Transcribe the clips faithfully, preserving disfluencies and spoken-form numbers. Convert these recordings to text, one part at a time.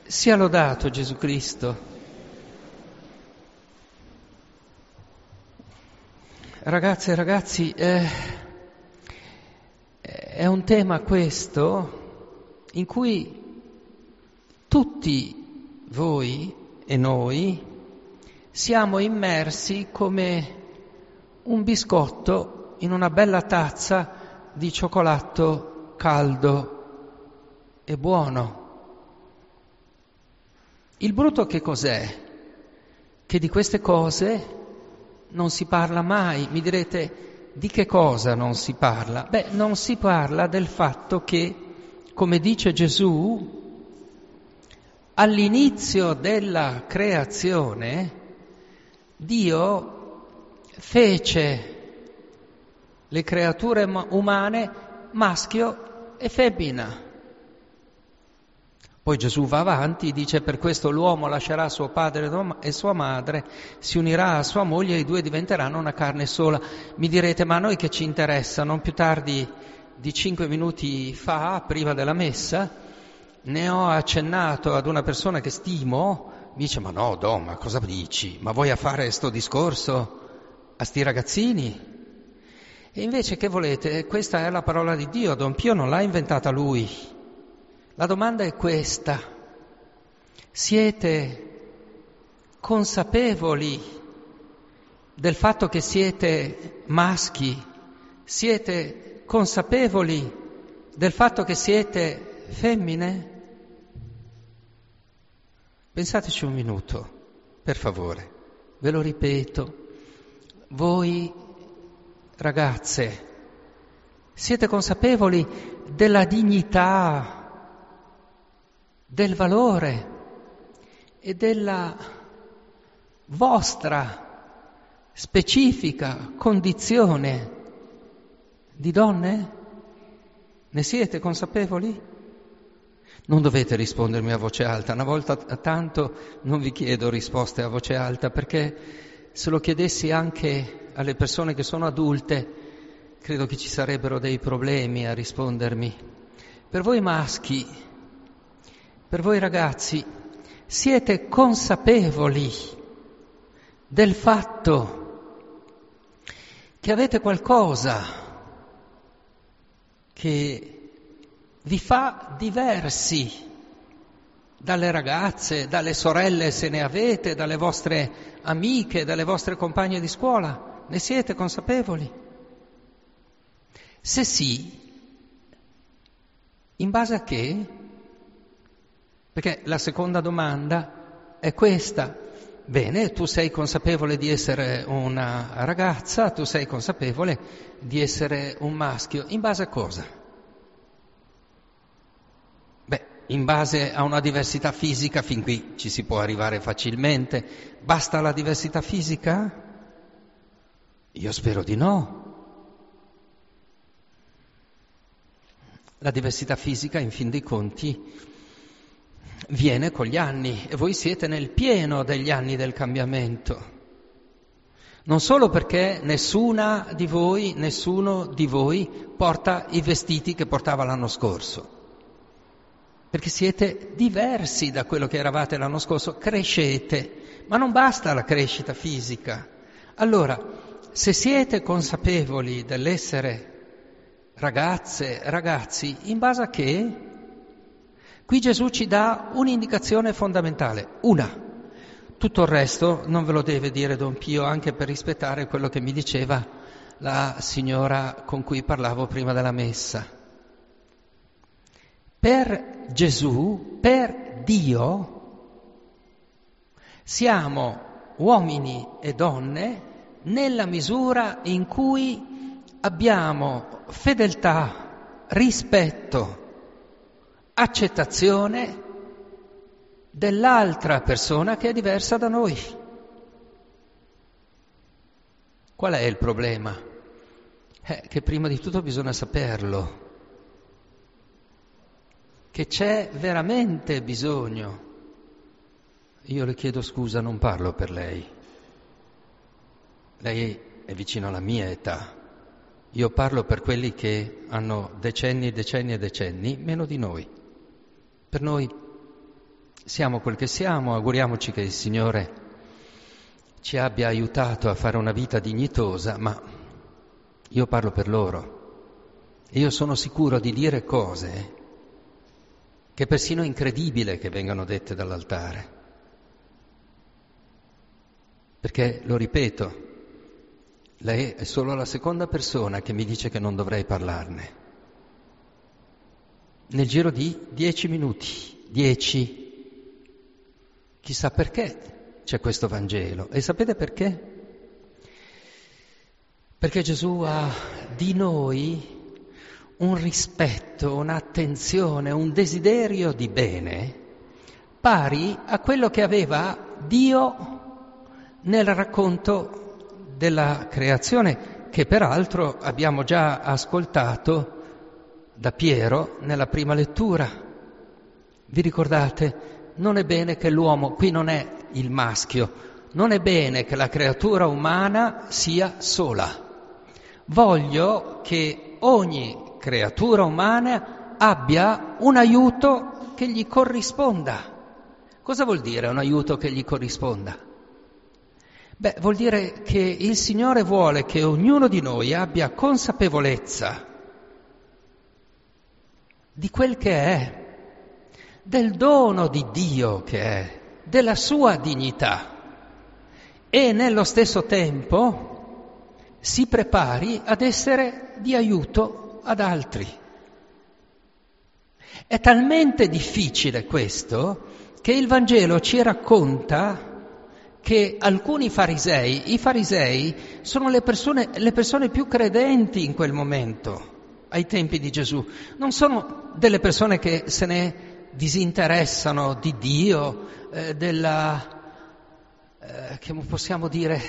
Sia lodato Gesù Cristo. Ragazze e ragazzi, eh, è un tema questo in cui tutti voi e noi siamo immersi come un biscotto in una bella tazza di cioccolato caldo e buono. Il brutto che cos'è? Che di queste cose non si parla mai. Mi direte, di che cosa non si parla? Beh, non si parla del fatto che, come dice Gesù, all'inizio della creazione Dio fece le creature umane maschio e femmina. Poi Gesù va avanti, dice: per questo l'uomo lascerà suo padre e sua madre, si unirà a sua moglie e i due diventeranno una carne sola. Mi direte, ma a noi che ci interessa? Non più tardi di cinque minuti fa, prima della messa, ne ho accennato ad una persona che stimo. Mi dice: ma no, Don, ma cosa dici? Ma vuoi a fare sto discorso a sti ragazzini? E invece che volete? Questa è la parola di Dio, Don Pio non l'ha inventata lui. La domanda è questa: siete consapevoli del fatto che siete maschi? Siete consapevoli del fatto che siete femmine? Pensateci un minuto, per favore, ve lo ripeto. Voi ragazze, siete consapevoli della dignità, del valore e della vostra specifica condizione di donne? Ne siete consapevoli? Non dovete rispondermi a voce alta, una volta tanto non vi chiedo risposte a voce alta, perché se lo chiedessi anche alle persone che sono adulte, credo che ci sarebbero dei problemi a rispondermi. Per voi maschi, per voi ragazzi, siete consapevoli del fatto che avete qualcosa che vi fa diversi dalle ragazze, dalle sorelle se ne avete, dalle vostre amiche, dalle vostre compagne di scuola? Ne siete consapevoli? Se sì, in base a che? Perché la seconda domanda è questa. Bene, tu sei consapevole di essere una ragazza, tu sei consapevole di essere un maschio. In base a cosa? Beh, in base a una diversità fisica, fin qui ci si può arrivare facilmente. Basta la diversità fisica? Io spero di no. La diversità fisica, in fin dei conti, viene con gli anni e voi siete nel pieno degli anni del cambiamento. Non solo perché nessuna di voi, nessuno di voi porta i vestiti che portava l'anno scorso, perché siete diversi da quello che eravate l'anno scorso, crescete, ma non basta la crescita fisica. Allora, se siete consapevoli dell'essere ragazze, ragazzi, in base a che? Qui Gesù ci dà un'indicazione fondamentale, una. Tutto il resto non ve lo deve dire Don Pio, anche per rispettare quello che mi diceva la signora con cui parlavo prima della messa. Per Gesù, per Dio, siamo uomini e donne nella misura in cui abbiamo fedeltà, rispetto, accettazione dell'altra persona che è diversa da noi. Qual è il problema? Eh, che prima di tutto bisogna saperlo, che c'è veramente bisogno. Io le chiedo scusa, non parlo per lei. Lei è vicino alla mia età. Io parlo per quelli che hanno decenni e decenni e decenni meno di noi. Per noi siamo quel che siamo, auguriamoci che il Signore ci abbia aiutato a fare una vita dignitosa, ma io parlo per loro e io sono sicuro di dire cose che è persino incredibile che vengano dette dall'altare. Perché, lo ripeto, lei è solo la seconda persona che mi dice che non dovrei parlarne. Nel giro di dieci minuti, dieci. Chissà perché c'è questo Vangelo. E sapete perché? Perché Gesù ha di noi un rispetto, un'attenzione, un desiderio di bene pari a quello che aveva Dio nel racconto della creazione, che peraltro abbiamo già ascoltato da Piero nella prima lettura. Vi ricordate? Non è bene che l'uomo, qui non è il maschio, non è bene che la creatura umana sia sola. Voglio che ogni creatura umana abbia un aiuto che gli corrisponda. Cosa vuol dire un aiuto che gli corrisponda? Beh, vuol dire che il Signore vuole che ognuno di noi abbia consapevolezza di quel che è, del dono di Dio che è, della sua dignità e nello stesso tempo si prepari ad essere di aiuto ad altri. È talmente difficile questo che il Vangelo ci racconta che alcuni farisei, i farisei sono le persone, le persone più credenti in quel momento, ai tempi di Gesù. Non sono delle persone che se ne disinteressano di Dio, eh, della, eh, che possiamo dire,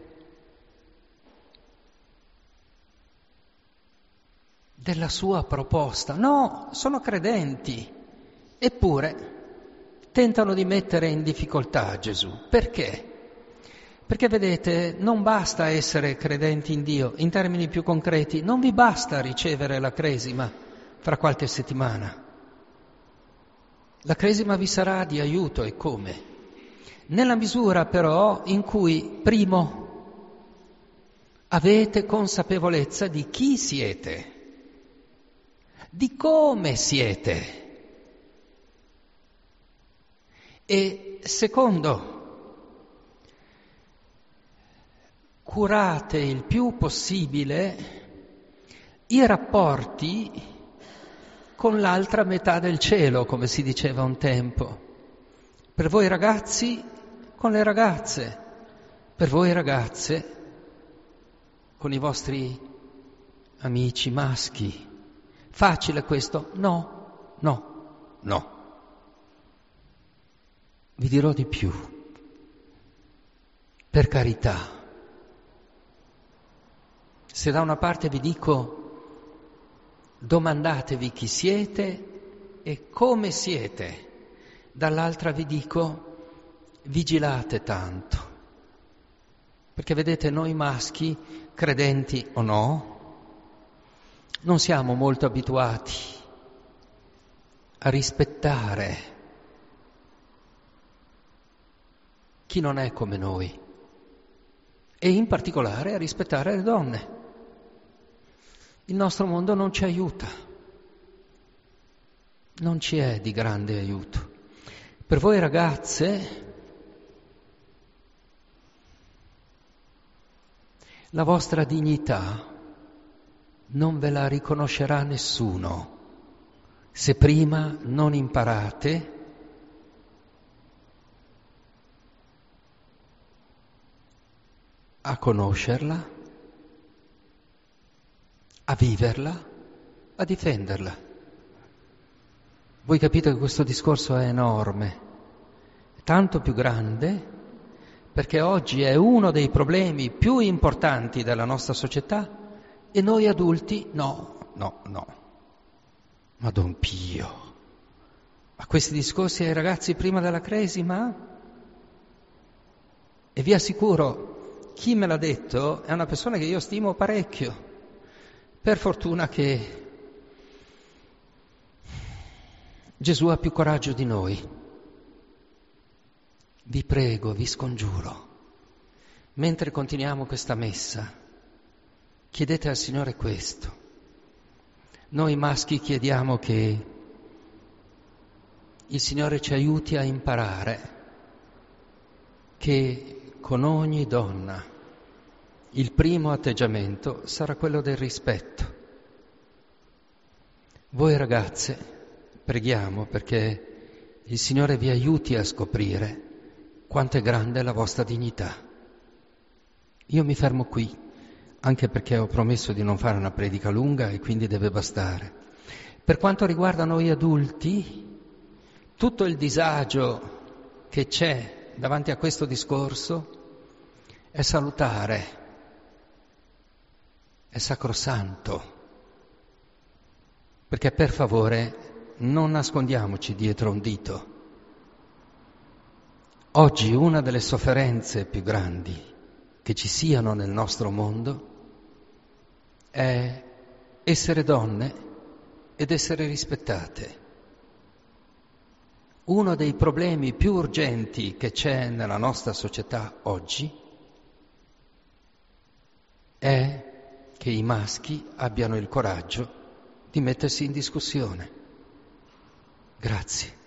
della sua proposta. No, sono credenti, eppure tentano di mettere in difficoltà Gesù. Perché? Perché vedete, non basta essere credenti in Dio, in termini più concreti, non vi basta ricevere la cresima fra qualche settimana. La cresima vi sarà di aiuto, e come? Nella misura però in cui, primo, avete consapevolezza di chi siete, di come siete, e secondo, curate il più possibile i rapporti con l'altra metà del cielo, come si diceva un tempo. Per voi ragazzi, con le ragazze, per voi ragazze, con i vostri amici maschi. Facile questo? No, no, no. Vi dirò di più. Per carità. Se da una parte vi dico domandatevi chi siete e come siete, dall'altra vi dico vigilate tanto. Perché vedete, noi maschi, credenti o no, non siamo molto abituati a rispettare chi non è come noi e in particolare a rispettare le donne. Il nostro mondo non ci aiuta, non ci è di grande aiuto. Per voi ragazze, la vostra dignità non ve la riconoscerà nessuno se prima non imparate a conoscerla, a viverla, a difenderla. Voi capite che questo discorso è enorme, tanto più grande, perché oggi è uno dei problemi più importanti della nostra società e noi adulti no, no, no. Ma Don Pio, ma questi discorsi ai ragazzi prima della cresima? E vi assicuro, chi me l'ha detto è una persona che io stimo parecchio. Per fortuna che Gesù ha più coraggio di noi Vi prego, vi scongiuro, mentre continuiamo questa messa, chiedete al Signore questo. Noi maschi chiediamo che il Signore ci aiuti a imparare che con ogni donna il primo atteggiamento sarà quello del rispetto. Voi ragazze, preghiamo perché il Signore vi aiuti a scoprire quanto è grande la vostra dignità. Io mi fermo qui, anche perché ho promesso di non fare una predica lunga e quindi deve bastare. Per quanto riguarda noi adulti, tutto il disagio che c'è davanti a questo discorso è salutare, è sacrosanto, perché per favore non nascondiamoci dietro un dito. Oggi una delle sofferenze più grandi che ci siano nel nostro mondo è essere donne ed essere rispettate. Uno dei problemi più urgenti che c'è nella nostra società oggi è che i maschi abbiano il coraggio di mettersi in discussione. Grazie.